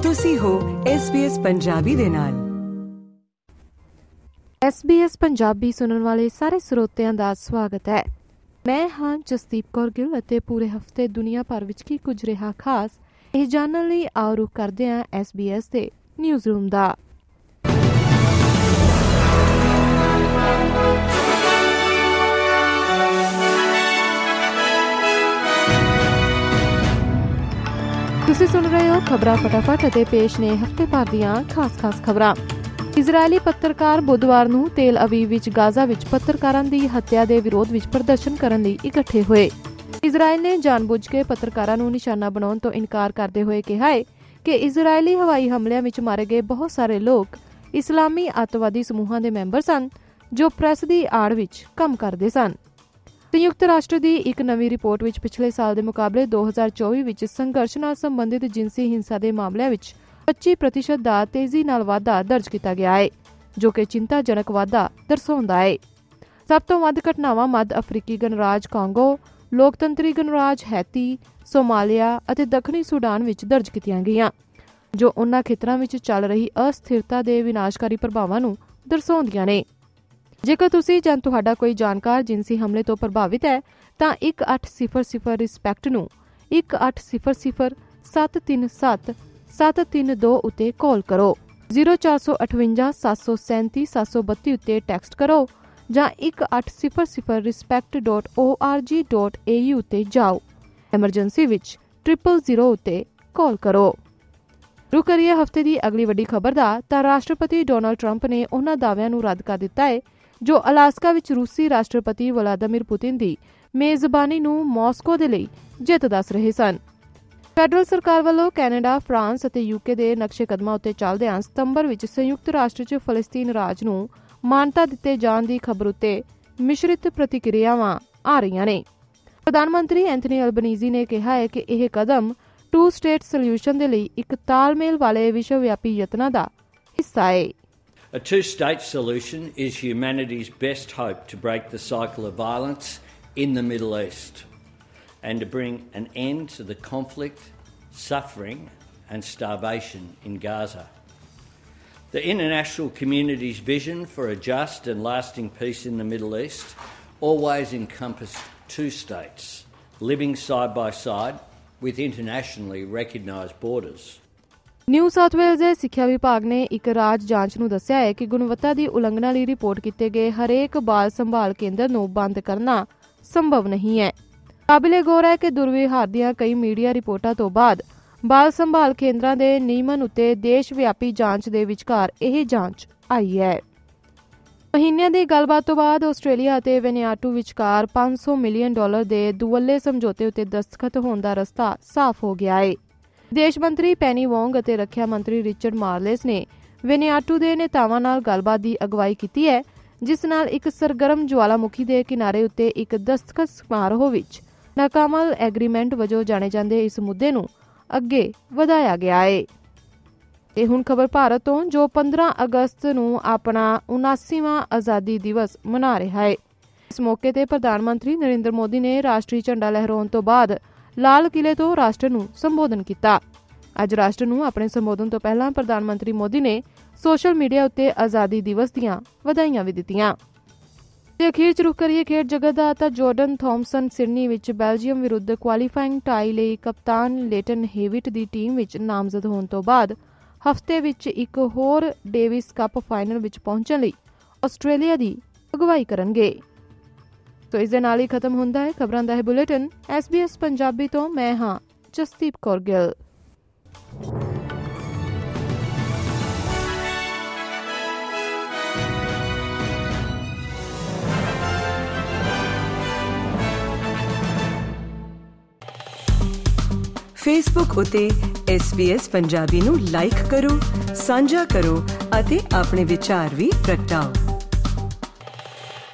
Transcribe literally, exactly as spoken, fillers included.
ਤੁਸੀਂ ਹੋ S B S Punjabi ਦੇ ਨਾਲ। ਐਸ ਬੀ ਐਸ ਪੰਜਾਬੀ ਸੁਣਨ ਵਾਲੇ ਸਾਰੇ ਸਰੋਤਿਆਂ ਦਾ ਸਵਾਗਤ ਹੈ। ਮੈਂ ਹਾਂ ਜਸਦੀਪ ਕੌਰ ਗਿੱਲ ਅਤੇ ਪੂਰੇ ਹਫ਼ਤੇ ਦੁਨੀਆ ਭਰ ਵਿੱਚ ਕੀ ਕੁਝ ਰਿਹਾ ਖਾਸ ਇਹ ਜਾਣਨ ਲਈ ਆਓ ਰੁਖ ਕਰਦੇ ਹਾਂ ਐਸ ਬੀ ਐਸ ਦੇ ਨਿਊਜ਼ ਰੂਮ ਦਾ। ਤੁਸੀਂ ਸੁਣ ਰਹੇ ਹੋ ਖਬਰਾਂ ਫਟਾਫਟ ਅਤੇ ਪੇਸ਼ ਨੇ ਹਫ਼ਤੇ ਭਰ ਦੀਆਂ ਖਾਸ-ਖਾਸ ਖਬਰਾਂ। ਇਜ਼ਰਾਈਲੀ ਪੱਤਰਕਾਰ ਬੁੱਧਵਾਰ ਨੂੰ ਤੇਲ ਅਵੀਵ ਵਿੱਚ ਗਾਜ਼ਾ ਵਿੱਚ ਪੱਤਰਕਾਰਾਂ ਦੀ ਹੱਤਿਆ ਦੇ ਵਿਰੋਧ ਵਿੱਚ ਪ੍ਰਦਰਸ਼ਨ ਕਰਨ ਲਈ ਇਕੱਠੇ ਹੋਏ। ਇਜ਼ਰਾਈਲ ਨੇ ਜਾਣਬੁੱਝ ਕੇ ਪੱਤਰਕਾਰਾਂ ਨੂੰ ਨਿਸ਼ਾਨਾ ਬਣਾਉਣ ਤੋਂ ਇਨਕਾਰ ਕਰਦੇ ਹੋਏ ਕਿਹਾ ਹੈ ਕਿ ਇਜ਼ਰਾਈਲੀ ਹਵਾਈ ਹਮਲਿਆਂ ਵਿੱਚ ਮਾਰੇ ਗਏ ਬਹੁਤ ਸਾਰੇ ਲੋਕ ਇਸਲਾਮੀ ਅੱਤਵਾਦੀ ਸਮੂਹਾਂ ਦੇ ਮੈਂਬਰ ਸਨ ਜੋ ਪ੍ਰੈਸ ਦੀ ਆੜ ਵਿੱਚ ਕੰਮ ਕਰਦੇ ਸਨ। ਸੰਯੁਕਤ ਰਾਸ਼ਟਰ ਦੀ ਇੱਕ ਨਵੀਂ ਰਿਪੋਰਟ ਵਿੱਚ ਪਿਛਲੇ ਸਾਲ ਦੇ ਮੁਕਾਬਲੇ ਦੋ ਹਜ਼ਾਰ ਚੌਵੀ ਵਿੱਚ ਸੰਘਰਸ਼ ਨਾਲ ਸੰਬੰਧਿਤ ਜਿਨਸੀ ਹਿੰਸਾ ਦੇ ਮਾਮਲਿਆਂ ਵਿੱਚ ਪੱਚੀ ਪ੍ਰਤੀਸ਼ਤ ਦਾ ਤੇਜ਼ੀ ਨਾਲ ਵਾਧਾ ਦਰਜ ਕੀਤਾ ਗਿਆ ਹੈ, ਜੋ ਕਿ ਚਿੰਤਾਜਨਕ ਵਾਧਾ ਦਰਸਾਉਂਦਾ ਹੈ। ਸਭ ਤੋਂ ਵੱਧ ਘਟਨਾਵਾਂ ਮੱਧ ਅਫਰੀਕੀ ਗਣਰਾਜ ਕਾਂਗੋ, ਲੋਕਤੰਤਰੀ ਗਣਰਾਜ ਹੈਤੀ, ਸੋਮਾਲੀਆ ਅਤੇ ਦੱਖਣੀ ਸੁਡਾਨ ਵਿੱਚ ਦਰਜ ਕੀਤੀਆਂ ਗਈਆਂ, ਜੋ ਉਨ੍ਹਾਂ ਖੇਤਰਾਂ ਵਿੱਚ ਚੱਲ ਰਹੀ ਅਸਥਿਰਤਾ ਦੇ ਵਿਨਾਸ਼ਕਾਰੀ ਪ੍ਰਭਾਵਾਂ ਨੂੰ ਦਰਸਾਉਂਦੀਆਂ ਨੇ। ਜੇਕਰ ਤੁਸੀਂ ਜਾਂ ਤੁਹਾਡਾ ਕੋਈ ਜਾਣਕਾਰ ਜਿਨਸੀ ਹਮਲੇ ਤੋਂ ਪ੍ਰਭਾਵਿਤ ਹੈ ਤਾਂ ਇੱਕ ਅੱਠ ਸਿਫਰ ਸਿਫਰ ਰਿਸਪੈਕਟ ਨੂੰ ਇੱਕ ਅੱਠ ਸਿਫਰ ਸਿਫਰ ਸੱਤ ਤਿੰਨ ਸੱਤ ਸੱਤ ਤਿੰਨ ਦੋ ਉੱਤੇ ਕਾਲ ਕਰੋ, ਜ਼ੀਰੋ ਚਾਰ ਸੌ ਅਠਵੰਜਾ ਸੱਤ ਸੌ ਸੈਂਤੀ ਸੱਤ ਸੌ ਬੱਤੀ ਉੱਤੇ ਟੈਕਸਟ ਕਰੋ ਜਾਂ ਇੱਕ ਅੱਠ ਸਿਫਰ ਸਿਫਰ respect dot O R G dot A U ਉੱਤੇ ਜਾਓ। ਐਮਰਜੈਂਸੀ ਵਿੱਚ ਟ੍ਰਿਪਲ ਜ਼ੀਰੋ ਉੱਤੇ ਕਾਲ ਕਰੋ। ਰੁਕ ਕਰੀਏ ਹਫ਼ਤੇ ਦੀ ਅਗਲੀ ਵੱਡੀ ਖਬਰ ਦਾ ਤਾਂ ਰਾਸ਼ਟਰਪਤੀ ਡੋਨਾਲਡ ਟਰੰਪ ਨੇ ਉਹਨਾਂ ਦਾਅਵਿਆਂ ਨੂੰ ਰੱਦ ਕਰ ਦਿੱਤਾ ਹੈ ਜੋ ਅਲਾਸਕਾ ਵਿੱਚ ਰੂਸੀ ਰਾਸ਼ਟਰਪਤੀ ਵਲਾਦੀਮੀਰ ਪੁਤਿਨ ਦੀ ਮੇਜ਼ਬਾਨੀ ਨੂੰ ਮਾਸਕੋ ਦੇ ਲਈ ਜਿੱਤ ਦੱਸ ਰਹੇ ਸਨ। ਫੈਡਰਲ ਸਰਕਾਰ ਵੱਲੋਂ ਕੈਨੇਡਾ, ਫਰਾਂਸ ਅਤੇ ਯੂਕੇ ਦੇ ਨਕਸ਼ੇ ਕਦਮਾਂ ਉੱਤੇ ਚੱਲਦਿਆਂ ਸਤੰਬਰ ਵਿੱਚ ਸੰਯੁਕਤ ਰਾਸ਼ਟਰ 'ਚ ਫਲਸਤੀਨ ਰਾਜ ਨੂੰ ਮਾਨਤਾ ਦਿੱਤੇ ਜਾਣ ਦੀ ਖਬਰ ਉੱਤੇ ਮਿਸ਼ਰਿਤ ਪ੍ਰਤੀਕਿਰਿਆਵਾਂ ਆ ਰਹੀਆਂ ਨੇ। ਪ੍ਰਧਾਨ ਮੰਤਰੀ ਐਂਥਨੀ ਅਲਬਨੀਜ਼ੀ ਨੇ ਕਿਹਾ ਹੈ ਕਿ ਇਹ ਕਦਮ ਟੂ ਸਟੇਟ ਸੋਲਿਊਸ਼ਨ ਦੇ ਲਈ ਇੱਕ ਤਾਲਮੇਲ ਵਾਲੇ ਵਿਸ਼ਵਵਿਆਪੀ ਯਤਨਾਂ ਦਾ ਹਿੱਸਾ ਹੈ। A two-state solution is humanity's best hope to break the cycle of violence in the Middle East and to bring an end to the conflict, suffering and starvation in Gaza. The international community's vision for a just and lasting peace in the Middle East always encompassed two states living side by side with internationally recognised borders. New South Wales ਦੇ ਸਿੱਖਿਆ ਵਿਭਾਗ ਨੇ ਇੱਕ ਰਾਜ ਜਾਂਚ ਨੂੰ ਦੱਸਿਆ ਹੈ ਕਿ ਗੁਣਵੱਤਾ ਦੀ ਉਲੰਘਣਾ ਲਈ ਰਿਪੋਰਟ ਕੀਤੇ ਗਏ ਹਰੇਕ ਬਾਲ ਸੰਭਾਲ ਕੇਂਦਰ ਨੂੰ ਬੰਦ ਕਰਨਾ ਸੰਭਵ ਨਹੀਂ ਹੈ। ਕਾਬਿਲੇ ਗੌਰ ਹੈ ਕਿ ਦੁਰਵਿਹਾਰ ਦੀਆਂ ਕਈ ਮੀਡੀਆ ਰਿਪੋਰਟਾਂ ਤੋਂ ਬਾਅਦ ਬਾਲ ਸੰਭਾਲ ਕੇਂਦਰਾਂ ਦੇ ਨਿਯਮਨ ਉੱਤੇ ਦੇਸ਼ ਵਿਆਪੀ ਜਾਂਚ ਦੇ ਵਿਚਕਾਰ ਇਹ ਜਾਂਚ ਆਈ ਹੈ। ਮਹੀਨਿਆਂ ਦੀ ਗੱਲਬਾਤ ਤੋਂ ਬਾਅਦ ਆਸਟ੍ਰੇਲੀਆ ਅਤੇ ਵੈਨਿਆਟੂ ਵਿਚਕਾਰ ਪੰਜ ਸੌ ਮਿਲੀਅਨ ਡਾਲਰ ਦੇ ਦੁਵੱਲੇ ਸਮਝੌਤੇ ਉੱਤੇ ਦਸਤਖਤ ਹੋਣ ਦਾ ਰਸਤਾ ਸਾਫ਼ ਹੋ ਗਿਆ ਹੈ। ਵਿਦੇਸ਼ ਮੰਤਰੀ ਪੈਨੀ ਵੋਂਗ ਅਤੇ ਰੱਖਿਆ ਮੰਤਰੀ ਰਿਚਰਡ ਮਾਰਲੇਸ ਨੇ ਵੈਨਿਆਟੂ ਦੇ ਨੇਤਾਵਾਂ ਨਾਲ ਗੱਲਬਾਤ ਦੀ ਅਗਵਾਈ ਕੀਤੀ ਹੈ, ਜਿਸ ਨਾਲ ਇੱਕ ਸਰਗਰਮ ਜਵਾਲਾਮੁਖੀ ਦੇ ਕਿਨਾਰੇ ਉੱਤੇ ਇੱਕ ਦਸਤਖਤ ਸਮਾਰੋਹ ਵਿੱਚ ਨਾਕਾਮਲ ਐਗਰੀਮੈਂਟ ਵਜੋਂ ਜਾਣੇ ਜਾਂਦੇ ਇਸ ਮੁੱਦੇ ਨੂੰ ਅੱਗੇ ਵਧਾਇਆ ਗਿਆ ਹੈ। ਤੇ ਹੁਣ ਖਬਰ ਭਾਰਤ ਤੋਂ, ਜੋ ਪੰਦਰਾਂ ਅਗਸਤ ਨੂੰ ਆਪਣਾ ਉਨਾਸੀਵਾਂ ਆਜ਼ਾਦੀ ਦਿਵਸ ਮਨਾ ਰਿਹਾ ਹੈ। ਇਸ ਮੌਕੇ ਤੇ ਪ੍ਰਧਾਨ ਮੰਤਰੀ ਨਰਿੰਦਰ ਮੋਦੀ ਨੇ ਰਾਸ਼ਟਰੀ ਝੰਡਾ ਲਹਿਰਾਉਣ ਤੋਂ ਬਾਅਦ ਲਾਲ ਕਿਲੇ ਤੋਂ ਰਾਸ਼ਟਰ ਨੂੰ ਸੰਬੋਧਨ ਕੀਤਾ। ਅੱਜ ਰਾਸ਼ਟਰ ਨੂੰ ਆਪਣੇ ਸੰਬੋਧਨ ਤੋਂ ਪਹਿਲਾਂ ਪ੍ਰਧਾਨ ਮੰਤਰੀ ਮੋਦੀ ਨੇ ਸੋਸ਼ਲ ਮੀਡੀਆ ਉੱਤੇ ਆਜ਼ਾਦੀ ਦਿਵਸ ਦੀਆਂ ਵਧਾਈਆਂ ਵੀ ਦਿੱਤੀਆਂ। ਤੇ ਅਖੀਰ 'ਚ ਰੁਕ ਕਰੀਏ ਖੇਡ ਜਗਤ ਦਾ ਤਾਂ ਜੋਰਡਨ ਥਾਮਸਨ ਸਿਡਨੀ ਵਿੱਚ ਬੈਲਜੀਅਮ ਵਿਰੁੱਧ ਕੁਆਲੀਫਾਇੰਗ ਟਾਈ ਲਈ ਕਪਤਾਨ ਲੇਟਨ ਹੇਵਿਟ ਦੀ ਟੀਮ ਵਿੱਚ ਨਾਮਜ਼ਦ ਹੋਣ ਤੋਂ ਬਾਅਦ ਹਫ਼ਤੇ ਵਿੱਚ ਇੱਕ ਹੋਰ ਡੇਵਿਸ ਕੱਪ ਫਾਈਨਲ ਵਿੱਚ ਪਹੁੰਚਣ ਲਈ ਆਸਟ੍ਰੇਲੀਆ ਦੀ ਅਗਵਾਈ ਕਰਨਗੇ। ਸੋ ਇਸ ਦੇ ਨਾਲ ਹੀ ਖਤਮ ਹੁੰਦਾ ਹੈ ਖਬਰਾਂ ਦਾ ਇਹ bulletin. S B S Punjabi ਤੋਂ ਮੈਂ ਹਾਂ ਜਸਦੀਪ ਕੌਰ ਗਿੱਲ। ਫੇਸਬੁੱਕ ਉਤੇ ਐਸ ਬੀ ਐਸ ਪੰਜਾਬੀ ਨੂੰ ਲਾਈਕ ਕਰੋ, ਸਾਂਝਾ ਕਰੋ ਅਤੇ ਆਪਣੇ ਵਿਚਾਰ ਵੀ ਪ੍ਰਗਟਾਓ।